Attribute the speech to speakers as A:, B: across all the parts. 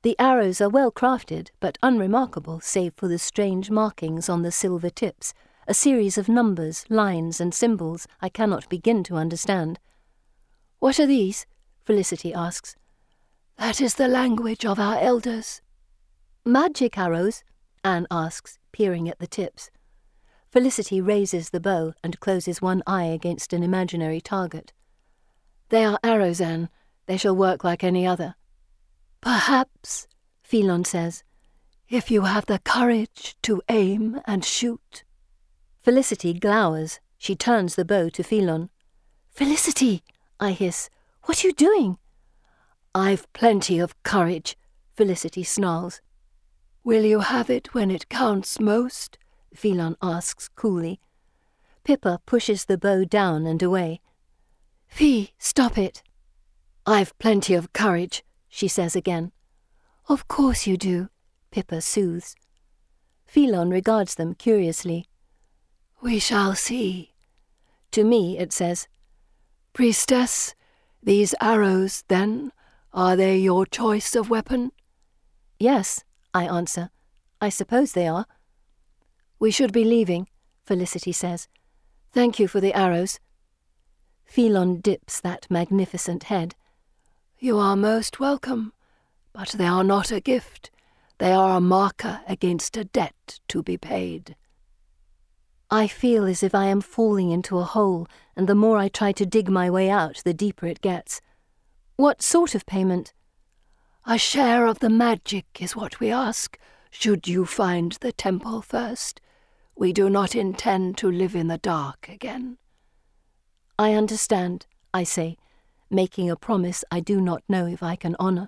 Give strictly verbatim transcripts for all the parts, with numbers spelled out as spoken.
A: The arrows are well crafted, but unremarkable save for the strange markings on the silver tips, a series of numbers, lines, and symbols I cannot begin to understand. "What are these?" Felicity asks. "That is the language of our elders." "Magic arrows?" Anne asks, peering at the tips. Felicity raises the bow and closes one eye against an imaginary target. "They are arrows, Anne. They shall work like any other." "Perhaps," Phelon says, "if you have the courage to aim and shoot." Felicity glowers. She turns the bow to Phelon. "Felicity," I hiss, "what are you doing?" "I've plenty of courage," Felicity snarls. "Will you have it when it counts most?" Phelon asks coolly. Pippa pushes the bow down and away. "Fee, stop it." "I've plenty of courage," she says again. "Of course you do," Pippa soothes. Phelon regards them curiously. "We shall see." To me it says, "Priestess, these arrows, then, are they your choice of weapon?" "Yes," I answer. "I suppose they are." "We should be leaving," Felicity says. "Thank you for the arrows." Phelon dips that magnificent head. "You are most welcome, but they are not a gift. They are a marker against a debt to be paid." I feel as if I am falling into a hole, and the more I try to dig my way out, the deeper it gets. "What sort of payment?" "A share of the magic is what we ask, should you find the temple first. We do not intend to live in the dark again." "I understand," I say, making a promise I do not know if I can honour.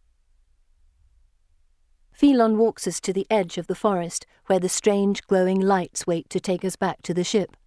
A: Phelon walks us to the edge of the forest, where the strange glowing lights wait to take us back to the ship.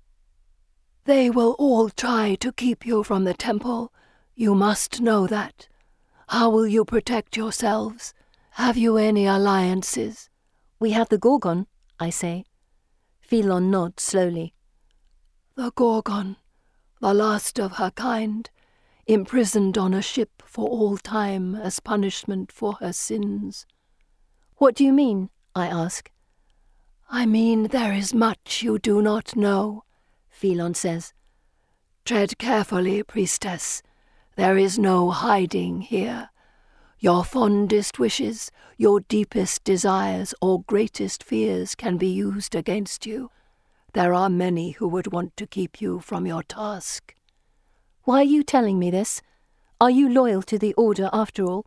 A: "They will all try to keep you from the temple. You must know that. How will you protect yourselves? Have you any alliances?" "We have the Gorgon," I say. Phelon nods slowly. "The Gorgon, the last of her kind, imprisoned on a ship for all time as punishment for her sins." "What do you mean?" I ask. "I mean there is much you do not know," Phelon says. "Tread carefully, priestess. There is no hiding here. Your fondest wishes, your deepest desires or greatest fears can be used against you. There are many who would want to keep you from your task." "Why are you telling me this? Are you loyal to the Order after all?"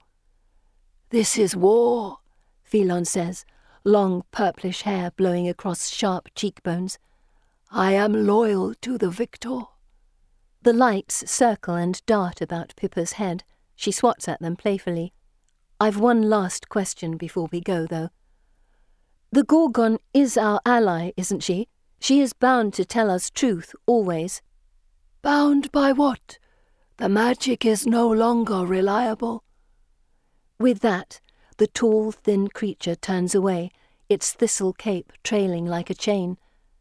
A: "This is war," Phelon says, long purplish hair blowing across sharp cheekbones. "I am loyal to the victor." The lights circle and dart about Pippa's head. She swats at them playfully. I've one last question before we go, though. "The Gorgon is our ally, isn't she? She is bound to tell us truth, always." "Bound by what? The magic is no longer reliable." With that, the tall, thin creature turns away, its thistle cape trailing like a chain.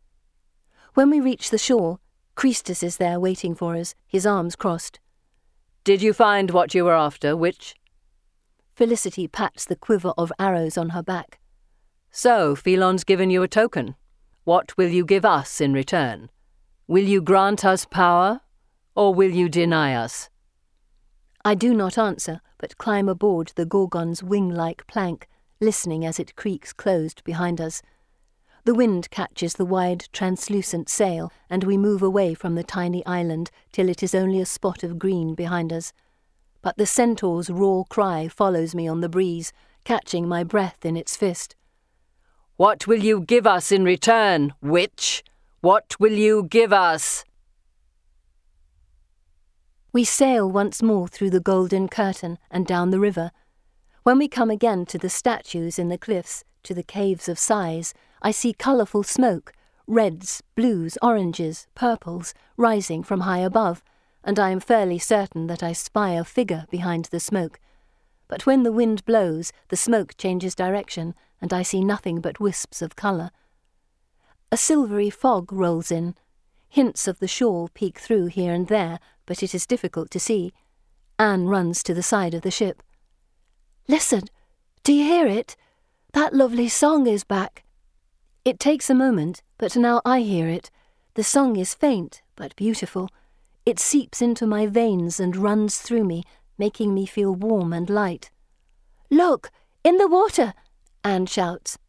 A: When we reach the shore, Christus is there waiting for us, his arms crossed.
B: "Did you find what you were after, witch?"
A: Felicity pats the quiver of arrows on her back.
B: "So, Phelon's given you a token. What will you give us in return? Will you grant us power, or will you deny us?"
A: I do not answer, but climb aboard the Gorgon's wing-like plank, listening as it creaks closed behind us. The wind catches the wide, translucent sail, and we move away from the tiny island till it is only a spot of green behind us. But the centaur's raw cry follows me on the breeze, catching my breath in its fist.
B: "What will you give us in return, witch? What will you give us?"
A: We sail once more through the golden curtain and down the river. When we come again to the statues in the cliffs, to the caves of sighs, I see colourful smoke, reds, blues, oranges, purples, rising from high above, and I am fairly certain that I spy a figure behind the smoke. But when the wind blows, the smoke changes direction, and I see nothing but wisps of colour. A silvery fog rolls in. Hints of the shore peek through here and there, but it is difficult to see. Anne runs to the side of the ship. "Listen! Do you hear it? That lovely song is back. It takes a moment, but now I hear it. The song is faint, but beautiful. It seeps into my veins and runs through me, making me feel warm and light. Look, in the water, Anne shouts.